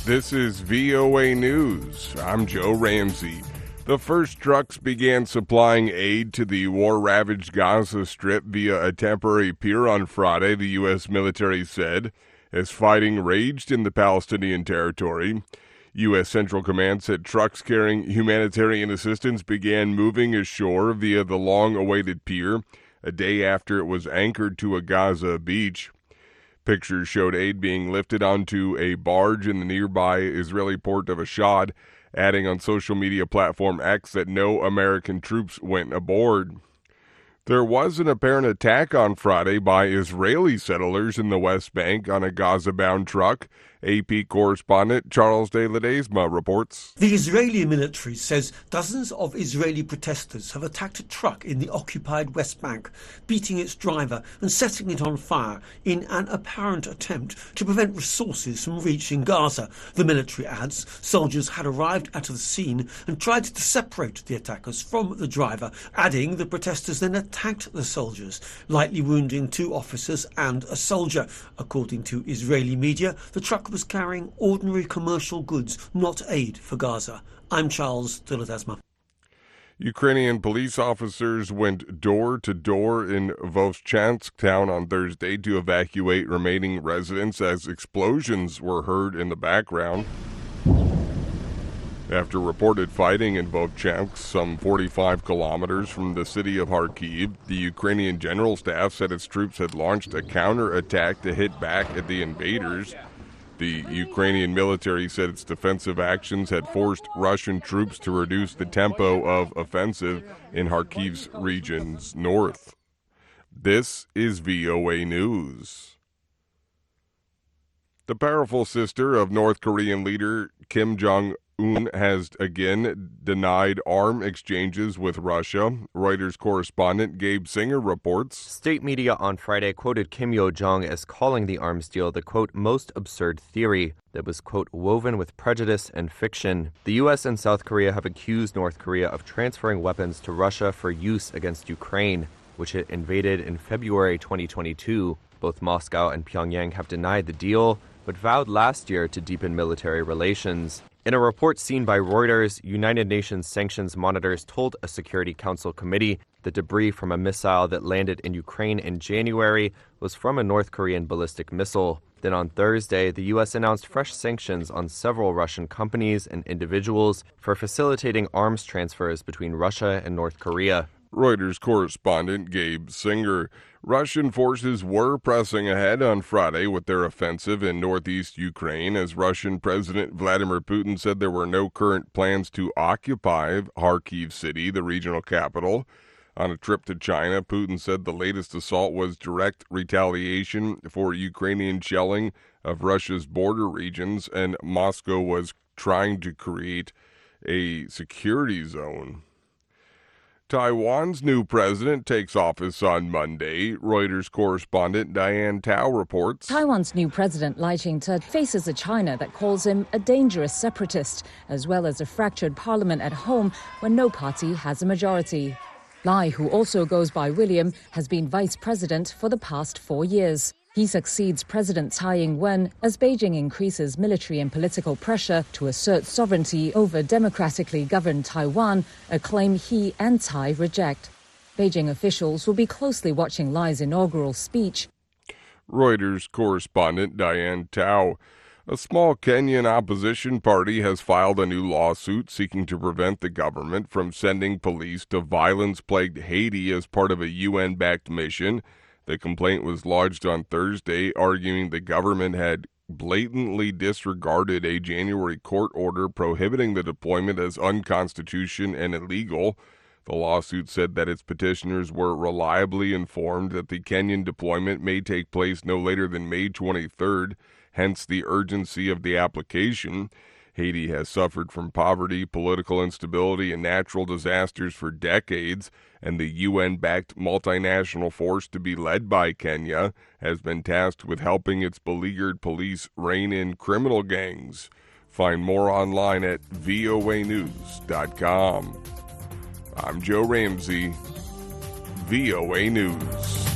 This is VOA News. I'm Joe Ramsey. The first trucks began supplying aid to the war-ravaged Gaza Strip via a temporary pier on Friday, the U.S. military said, as fighting raged in the Palestinian territory. U.S. Central Command said trucks carrying humanitarian assistance began moving ashore via the long-awaited pier a day after it was anchored to a Gaza beach. Pictures showed aid being lifted onto a barge in the nearby Israeli port of Ashdod, adding on social media platform X that no American troops went aboard. There was an apparent attack on Friday by Israeli settlers in the West Bank on a Gaza-bound truck. AP correspondent Charles de Ledesma reports. The Israeli military says dozens of Israeli protesters have attacked a truck in the occupied West Bank, beating its driver and setting it on fire in an apparent attempt to prevent resources from reaching Gaza. The military adds soldiers had arrived at the scene and tried to separate the attackers from the driver, adding the protesters then attacked the soldiers, lightly wounding 2 officers and a soldier. According to Israeli media, the truck was carrying ordinary commercial goods, not aid for Gaza. I'm Charles de Ledesma. Ukrainian police officers went door to door in Vovchansk town on Thursday to evacuate remaining residents as explosions were heard in the background. After reported fighting in Vovchansk, some 45 kilometers from the city of Kharkiv, the Ukrainian General Staff said its troops had launched a counterattack to hit back at the invaders. The Ukrainian military said its defensive actions had forced Russian troops to reduce the tempo of offensive in Kharkiv's regions north. This is VOA News. The powerful sister of North Korean leader Kim Jong-un has again denied arm exchanges with Russia. Reuters correspondent Gabe Singer reports. State media on Friday quoted Kim Yo-jong as calling the arms deal the, quote, most absurd theory that was, quote, woven with prejudice and fiction. The U.S. and South Korea have accused North Korea of transferring weapons to Russia for use against Ukraine, which it invaded in February 2022. Both Moscow and Pyongyang have denied the deal, but vowed last year to deepen military relations. In a report seen by Reuters, United Nations sanctions monitors told a Security Council committee the debris from a missile that landed in Ukraine in January was from a North Korean ballistic missile. Then on Thursday, the U.S. announced fresh sanctions on several Russian companies and individuals for facilitating arms transfers between Russia and North Korea. Reuters correspondent Gabe Singer. Russian forces were pressing ahead on Friday with their offensive in northeast Ukraine as Russian President Vladimir Putin said there were no current plans to occupy Kharkiv city, the regional capital. On a trip to China, Putin said the latest assault was direct retaliation for Ukrainian shelling of Russia's border regions, and Moscow was trying to create a security zone. Taiwan's new president takes office on Monday. Reuters correspondent Diane Tao reports. Taiwan's new president, Lai Ching-te, faces a China that calls him a dangerous separatist, as well as a fractured parliament at home when no party has a majority. Lai, who also goes by William, has been vice president for the past 4 years. He succeeds President Tsai Ing-wen as Beijing increases military and political pressure to assert sovereignty over democratically governed Taiwan, a claim he and Tsai reject. Beijing officials will be closely watching Lai's inaugural speech. Reuters correspondent Diane Tao. A small Kenyan opposition party has filed a new lawsuit seeking to prevent the government from sending police to violence-plagued Haiti as part of a UN-backed mission. The complaint was lodged on Thursday, arguing the government had blatantly disregarded a January court order prohibiting the deployment as unconstitutional and illegal. The lawsuit said that its petitioners were reliably informed that the Kenyan deployment may take place no later than May 23rd, hence the urgency of the application. Haiti has suffered from poverty, political instability, and natural disasters for decades, and the UN-backed multinational force to be led by Kenya has been tasked with helping its beleaguered police rein in criminal gangs. Find more online at voanews.com. I'm Joe Ramsey, VOA News.